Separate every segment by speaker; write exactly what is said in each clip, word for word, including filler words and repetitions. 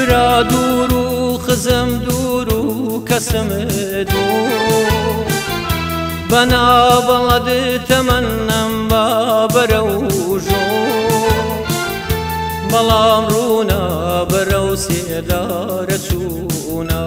Speaker 1: برا دوور و خزم دوور و کەسم دوور بەنا بەڵەد تەمەنەم با بەرە و ژوور بەڵام ڕوونا بەرە و سێدارە چوونە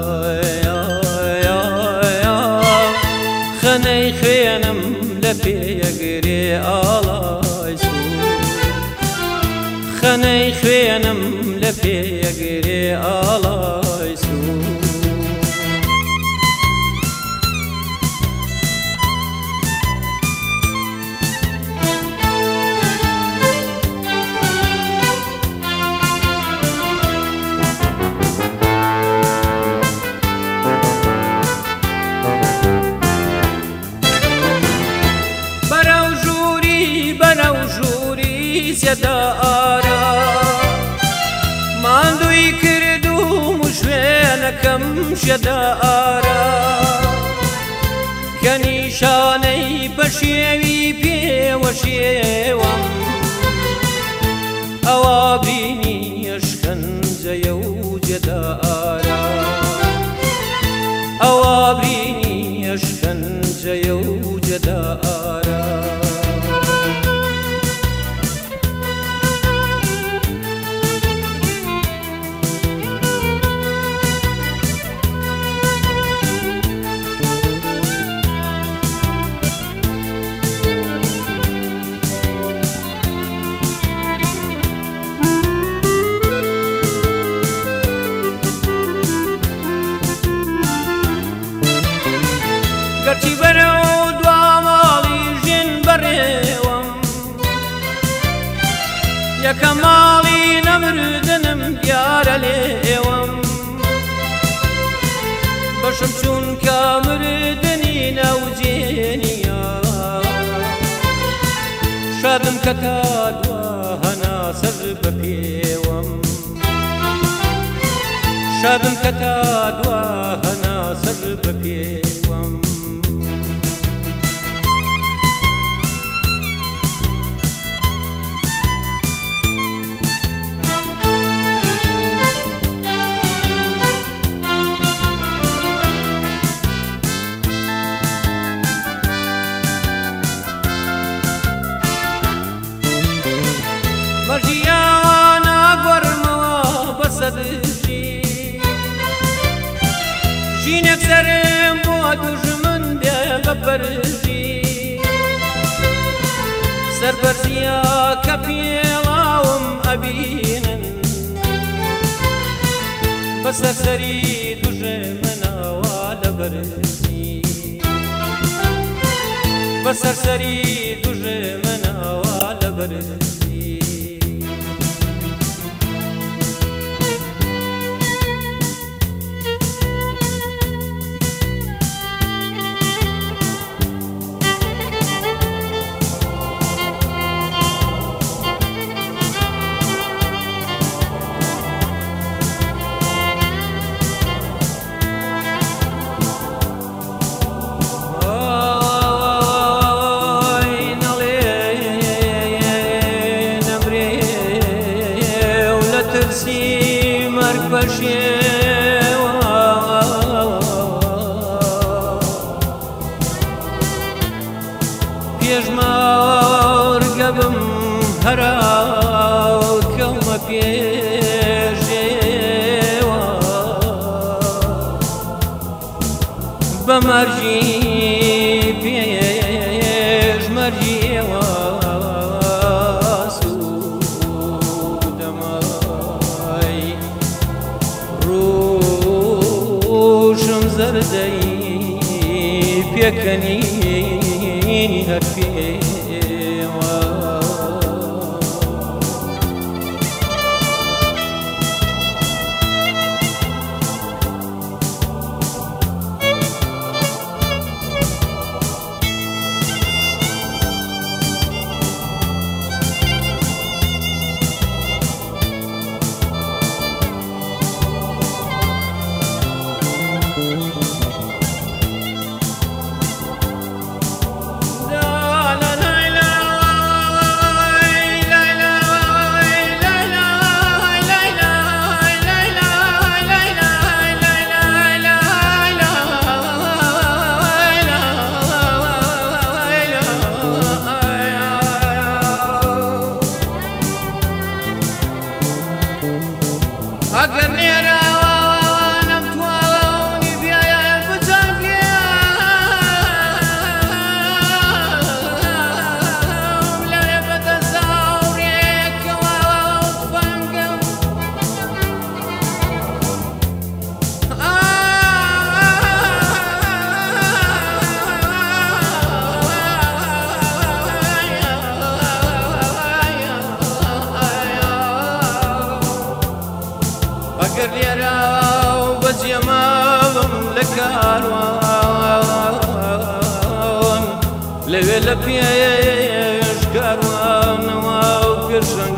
Speaker 1: خەنەی خوێنم لە پێگرێ ئاڵای سوور خەنەی خوێنم لە پێگرێ ئاڵای سوور زێدارە ماندووی کردوم و شوێنەکەم شێدارە کە نیشانەی بە شێوی پێوە شێوەم ئەوا بینی ئەشکەنجەیە و جێدارە ئەوا بینی ئەشکەنجەیە و جێدارە گەرچی بەرە و دوا ماڵی ژین بەڕێوەم یەکەم ماڵی نەمردنم دیارە لێوەم بەشم چونکە مردنی نەوجێنیە شادم کە تا دوا هەنا سەر بە پێوەم شادم کە تا دوا هەنا سەر بە پێوەم مەرجیانە گوەرمەوە بەسەدژی ژینێک سەرم بۆ دوژمن بێ بەبەرژی سەربەرزیە کە پێڵاوم ئەبینن بەسەرسەری دوژمنەوە لەبەرزی بەسەرسەری دوژمنەوە لەبەرزی مرگ بەشێوە پێشمەرگە بم هەراو کەومە پێشێوە بە مەرجی پێشمەرجیەوە زەردەی پێکەنی هەر پێوە la la la ئەگەر نێرە نەمتوانێ بیایە بجەنگێ لەوێ بەدەزاوڕێکەوە تفەنگم ئەگەر لێرە و بەجێماوم لە کاروان لەوێ لە پێش کاروانەوە و گەشەنگ